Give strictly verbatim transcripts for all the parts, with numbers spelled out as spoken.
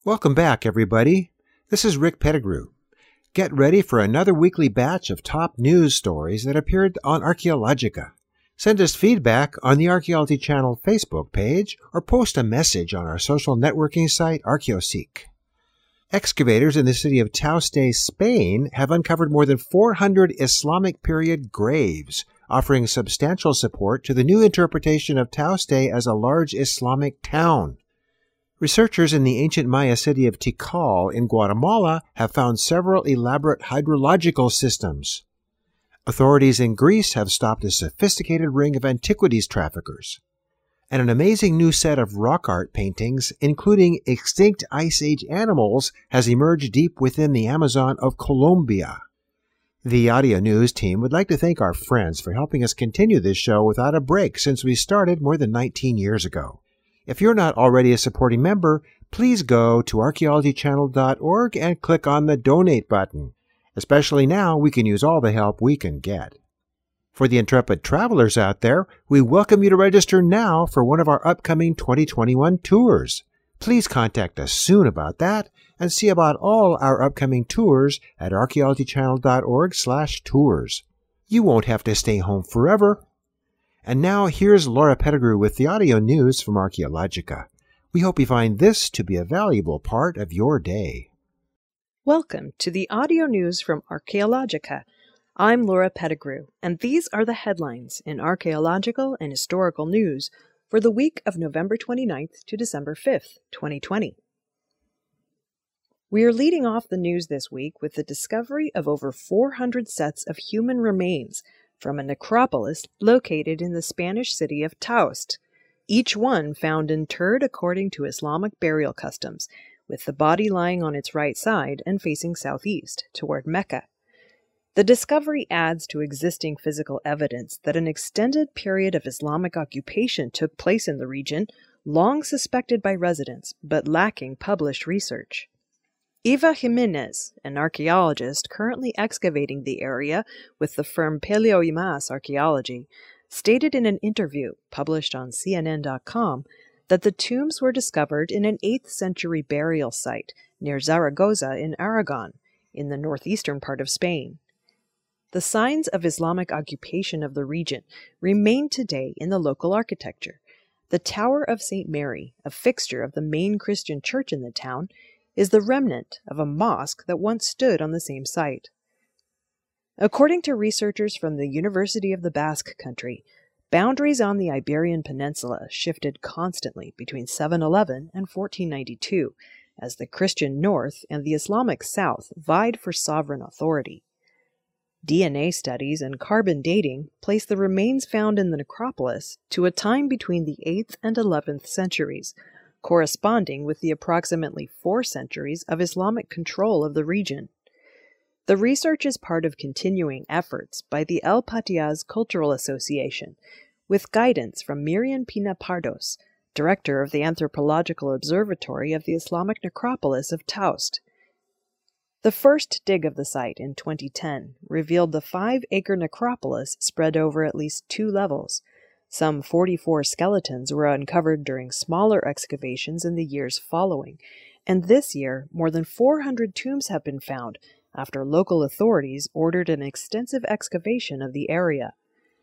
Welcome back, everybody. This is Rick Pettigrew. Get ready for another weekly batch of top news stories that appeared on Archaeologica. Send us feedback on the Archaeology Channel Facebook page or post a message on our social networking site, ArchaeoSeek. Excavators in the city of Tauste, Spain, have uncovered more than four hundred Islamic period graves, offering substantial support to the new interpretation of Tauste as a large Islamic town. Researchers in the ancient Maya city of Tikal in Guatemala have found several elaborate hydrological systems. Authorities in Greece have stopped a sophisticated ring of antiquities traffickers. And an amazing new set of rock art paintings, including extinct Ice Age animals, has emerged deep within the Amazon of Colombia. The Audio News team would like to thank our friends for helping us continue this show without a break since we started more than nineteen years ago. If you're not already a supporting member, please go to archaeology channel dot org and click on the Donate button. Especially now, we can use all the help we can get. For the intrepid travelers out there, we welcome you to register now for one of our upcoming twenty twenty-one tours. Please contact us soon about that and see about all our upcoming tours at archaeology channel dot org slash tours. You won't have to stay home forever. And now here's Laura Pettigrew with the audio news from Archaeologica. We hope you find this to be a valuable part of your day. Welcome to the audio news from Archaeologica. I'm Laura Pettigrew, and these are the headlines in archaeological and historical news for the week of November twenty-ninth to December fifth, twenty twenty. We are leading off the news this week with the discovery of over four hundred sets of human remains from a necropolis located in the Spanish city of Tauste, each one found interred according to Islamic burial customs, with the body lying on its right side and facing southeast, toward Mecca. The discovery adds to existing physical evidence that an extended period of Islamic occupation took place in the region, long suspected by residents, but lacking published research. Eva Jimenez, an archaeologist currently excavating the area with the firm Paleoimas Archaeology, stated in an interview published on C N N dot com that the tombs were discovered in an eighth century burial site near Zaragoza in Aragon, in the northeastern part of Spain. The signs of Islamic occupation of the region remain today in the local architecture. The Tower of Saint Mary, a fixture of the main Christian church in the town, is the remnant of a mosque that once stood on the same site. According to researchers from the University of the Basque Country, boundaries on the Iberian Peninsula shifted constantly between seven eleven and fourteen ninety-two, as the Christian North and the Islamic South vied for sovereign authority. D N A studies and carbon dating place the remains found in the necropolis to a time between the eighth and eleventh centuries, corresponding with the approximately four centuries of Islamic control of the region. The research is part of continuing efforts by the El Patiaz Cultural Association, with guidance from Miriam Pina Pardos, director of the Anthropological Observatory of the Islamic Necropolis of Tauste. The first dig of the site in twenty ten revealed the five-acre necropolis spread over at least two levels. Some forty-four skeletons were uncovered during smaller excavations in the years following, and this year more than four hundred tombs have been found after local authorities ordered an extensive excavation of the area.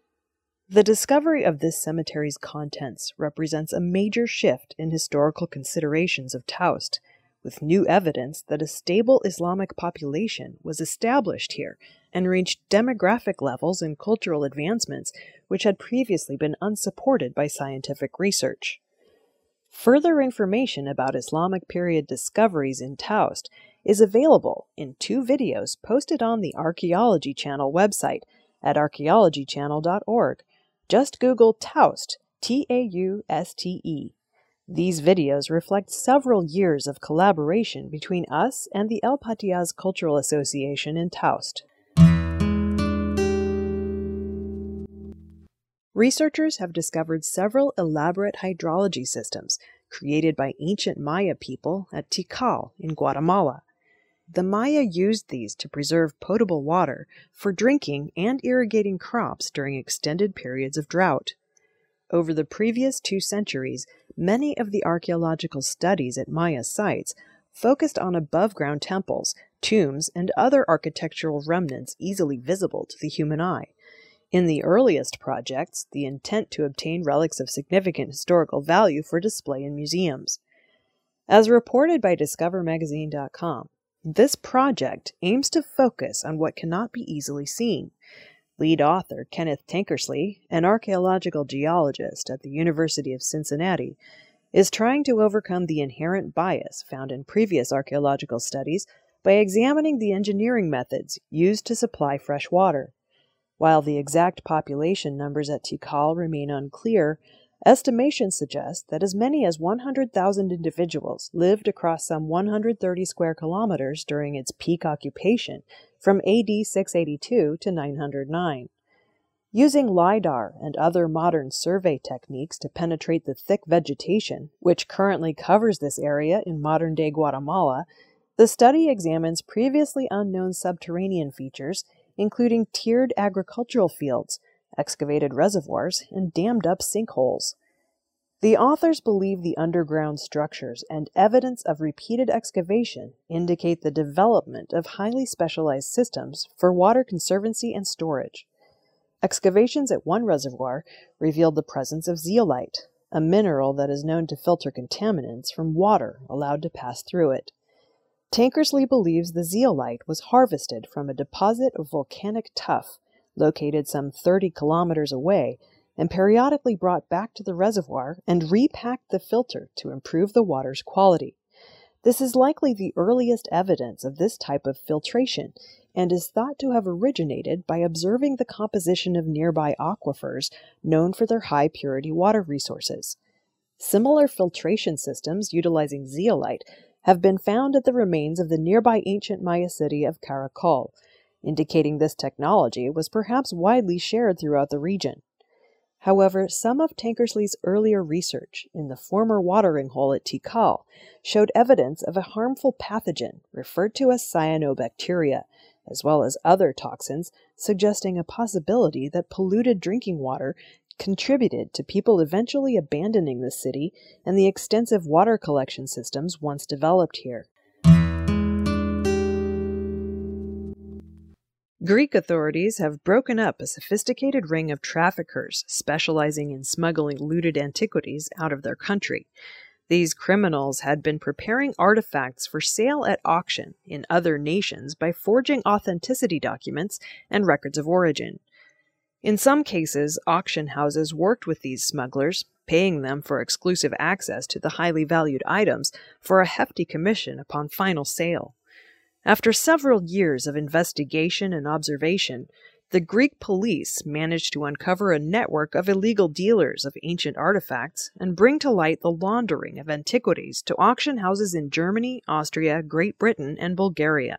The discovery of this cemetery's contents represents a major shift in historical considerations of Tauste, with new evidence that a stable Islamic population was established here and reached demographic levels and cultural advancements which had previously been unsupported by scientific research. Further information about Islamic period discoveries in Tauste is available in two videos posted on the Archaeology Channel website at archaeology channel dot org. Just Google Tauste, T A U S T E. These videos reflect several years of collaboration between us and the El Patiaz Cultural Association in Tauste. Researchers have discovered several elaborate hydrology systems created by ancient Maya people at Tikal in Guatemala. The Maya used these to preserve potable water for drinking and irrigating crops during extended periods of drought. Over the previous two centuries, many of the archaeological studies at Maya sites focused on above-ground temples, tombs, and other architectural remnants easily visible to the human eye. In the earliest projects, the intent to obtain relics of significant historical value for display in museums. As reported by Discover Magazine dot com, this project aims to focus on what cannot be easily seen. Lead author Kenneth Tankersley, an archaeological geologist at the University of Cincinnati, is trying to overcome the inherent bias found in previous archaeological studies by examining the engineering methods used to supply fresh water. While the exact population numbers at Tikal remain unclear, estimations suggest that as many as one hundred thousand individuals lived across some one hundred thirty square kilometers during its peak occupation from A D six eighty-two to nine hundred nine. Using LiDAR and other modern survey techniques to penetrate the thick vegetation, which currently covers this area in modern-day Guatemala, the study examines previously unknown subterranean features, including tiered agricultural fields, excavated reservoirs, and dammed-up sinkholes. The authors believe the underground structures and evidence of repeated excavation indicate the development of highly specialized systems for water conservancy and storage. Excavations at one reservoir revealed the presence of zeolite, a mineral that is known to filter contaminants from water allowed to pass through it. Tankersley believes the zeolite was harvested from a deposit of volcanic tuff located some thirty kilometers away and periodically brought back to the reservoir and repacked the filter to improve the water's quality. This is likely the earliest evidence of this type of filtration and is thought to have originated by observing the composition of nearby aquifers known for their high-purity water resources. Similar filtration systems utilizing zeolite have been found at the remains of the nearby ancient Maya city of Caracol, indicating this technology was perhaps widely shared throughout the region. However, some of Tankersley's earlier research in the former watering hole at Tikal showed evidence of a harmful pathogen referred to as cyanobacteria, as well as other toxins, suggesting a possibility that polluted drinking water contributed to people eventually abandoning the city and the extensive water collection systems once developed here. Greek authorities have broken up a sophisticated ring of traffickers specializing in smuggling looted antiquities out of their country. These criminals had been preparing artifacts for sale at auction in other nations by forging authenticity documents and records of origin. In some cases, auction houses worked with these smugglers, paying them for exclusive access to the highly valued items for a hefty commission upon final sale. After several years of investigation and observation, the Greek police managed to uncover a network of illegal dealers of ancient artifacts and bring to light the laundering of antiquities to auction houses in Germany, Austria, Great Britain, and Bulgaria.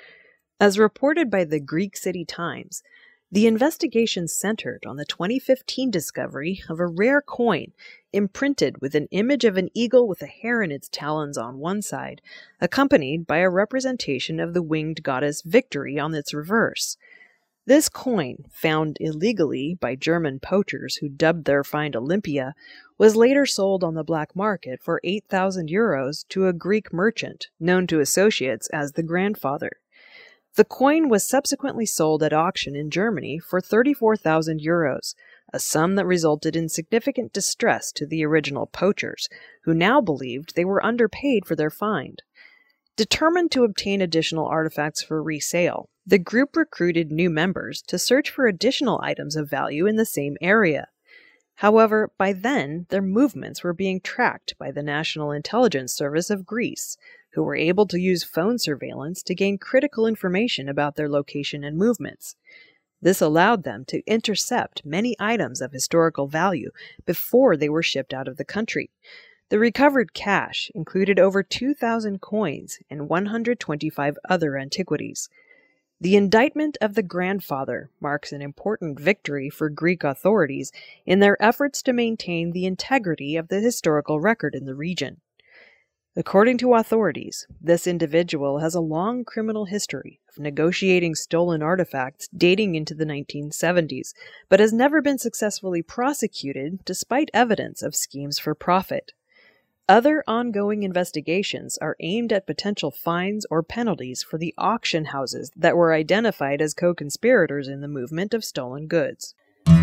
As reported by the Greek City Times, the investigation centered on the twenty fifteen discovery of a rare coin imprinted with an image of an eagle with a hare in its talons on one side, accompanied by a representation of the winged goddess Victory on its reverse. This coin, found illegally by German poachers who dubbed their find Olympia, was later sold on the black market for eight thousand euros to a Greek merchant known to associates as the Grandfather. The coin was subsequently sold at auction in Germany for thirty-four thousand euros, a sum that resulted in significant distress to the original poachers, who now believed they were underpaid for their find. Determined to obtain additional artifacts for resale, the group recruited new members to search for additional items of value in the same area. However, by then, their movements were being tracked by the National Intelligence Service of Greece, who were able to use phone surveillance to gain critical information about their location and movements. This allowed them to intercept many items of historical value before they were shipped out of the country. The recovered cash included over two thousand coins and one hundred twenty-five other antiquities. The indictment of the Grandfather marks an important victory for Greek authorities in their efforts to maintain the integrity of the historical record in the region. According to authorities, this individual has a long criminal history of negotiating stolen artifacts dating into the nineteen seventies, but has never been successfully prosecuted despite evidence of schemes for profit. Other ongoing investigations are aimed at potential fines or penalties for the auction houses that were identified as co-conspirators in the movement of stolen goods.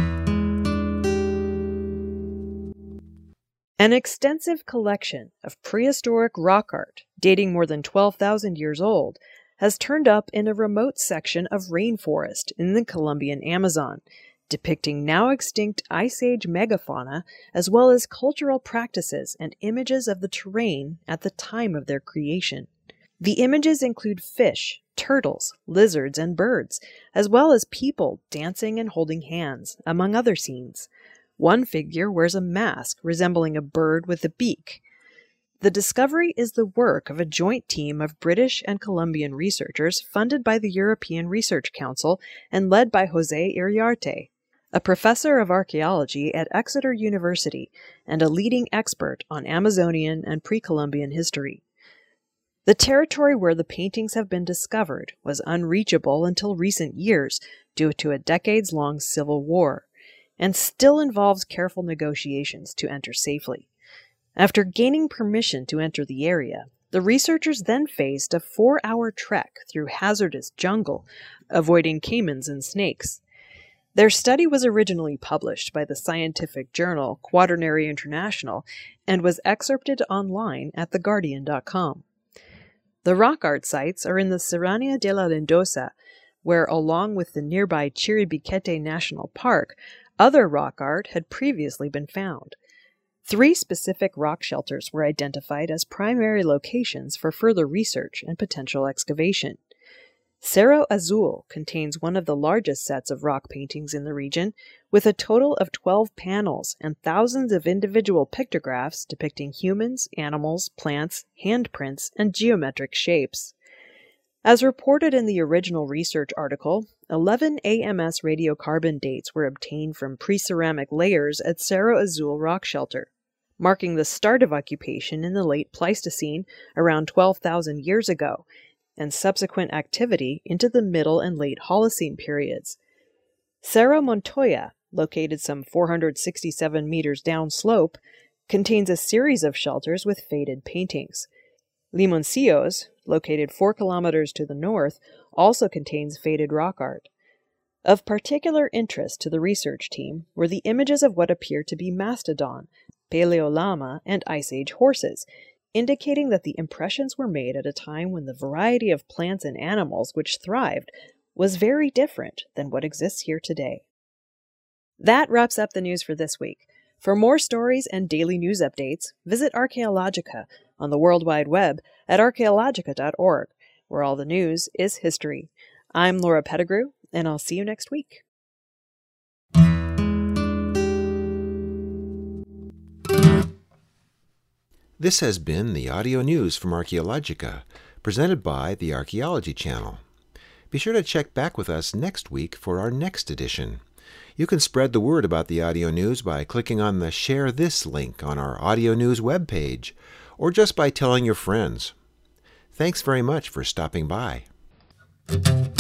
An extensive collection of prehistoric rock art, dating more than twelve thousand years old, has turned up in a remote section of rainforest in the Colombian Amazon, depicting now extinct Ice Age megafauna as well as cultural practices and images of the terrain at the time of their creation. The images include fish, turtles, lizards, and birds, as well as people dancing and holding hands, among other scenes. One figure wears a mask resembling a bird with a beak. The discovery is the work of a joint team of British and Colombian researchers funded by the European Research Council and led by José Iriarte, a professor of archaeology at Exeter University and a leading expert on Amazonian and pre-Columbian history. The territory where the paintings have been discovered was unreachable until recent years due to a decades-long civil war, and still involves careful negotiations to enter safely. After gaining permission to enter the area, the researchers then faced a four-hour trek through hazardous jungle, avoiding caimans and snakes. Their study was originally published by the scientific journal Quaternary International and was excerpted online at the guardian dot com. The rock art sites are in the Serranía de la Lindosa, where, along with the nearby Chiribiquete National Park, other rock art had previously been found. Three specific rock shelters were identified as primary locations for further research and potential excavation. Cerro Azul contains one of the largest sets of rock paintings in the region, with a total of twelve panels and thousands of individual pictographs depicting humans, animals, plants, handprints, and geometric shapes. As reported in the original research article, eleven A M S radiocarbon dates were obtained from pre-ceramic layers at Cerro Azul rock shelter, marking the start of occupation in the late Pleistocene around twelve thousand years ago, and subsequent activity into the Middle and Late Holocene periods. Cerro Montoya, located some four hundred sixty-seven meters downslope, contains a series of shelters with faded paintings. Limoncillos, located four kilometers to the north, also contains faded rock art. Of particular interest to the research team were the images of what appear to be mastodon, Paleolama, and Ice Age horses, indicating that the impressions were made at a time when the variety of plants and animals which thrived was very different than what exists here today. That wraps up the news for this week. For more stories and daily news updates, visit Archaeologica on the World Wide Web at archaeologica dot org, where all the news is history. I'm Laura Pettigrew, and I'll see you next week. This has been the audio news from Archaeologica, presented by the Archaeology Channel. Be sure to check back with us next week for our next edition. You can spread the word about the audio news by clicking on the Share This link on our audio news webpage, or just by telling your friends. Thanks very much for stopping by.